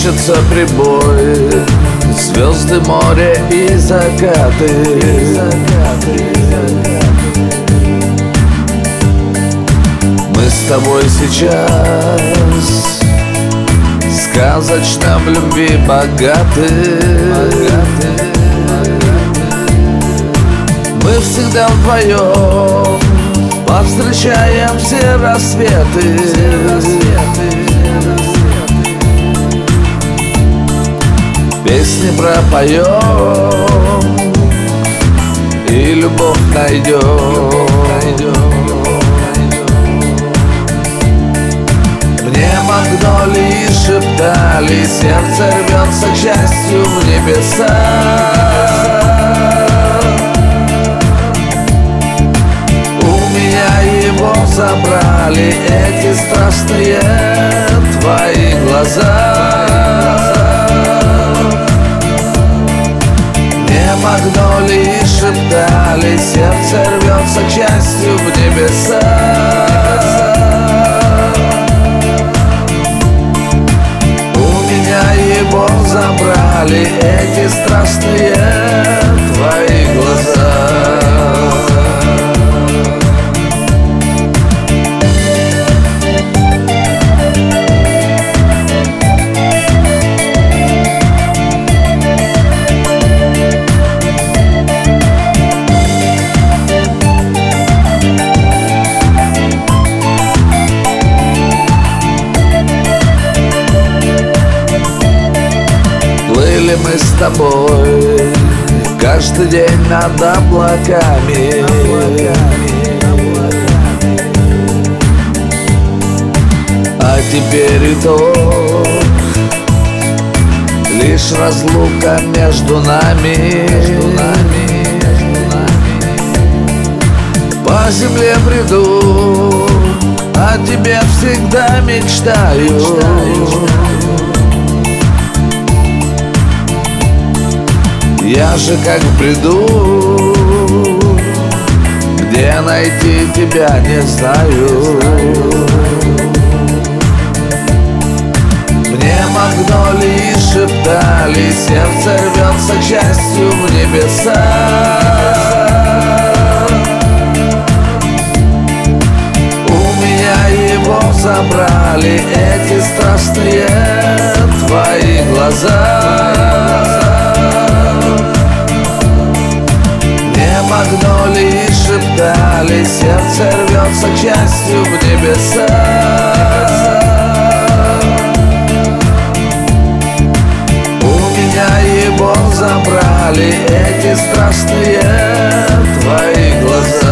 Мечется прибой, звезды, море и закаты. Мы с тобой сейчас сказочно в любви богаты. Мы всегда вдвоем повстречаем все рассветы. Песни пропоем и любовь найдем. Мне магнолии шептали, сердце рвется к счастью в небеса. У меня его забрали эти страстные твои глаза. Мне магнолии шептали, сердце рвется к счастью в небеса. Его забрали эти страстные твои глаза. Плыли мы с тобой каждый день над облаками. А теперь итог, лишь разлука между нами. По земле бреду, о тебе всегда мечтаю. Я же как в бреду, где найти тебя не знаю. Мне магнолии шептали, сердце рвется к счастью в небеса. У меня его забрали эти страстные твои глаза. Магнолии шептали, сердце рвется к счастью в небеса. У меня его забрали эти страстные твои глаза.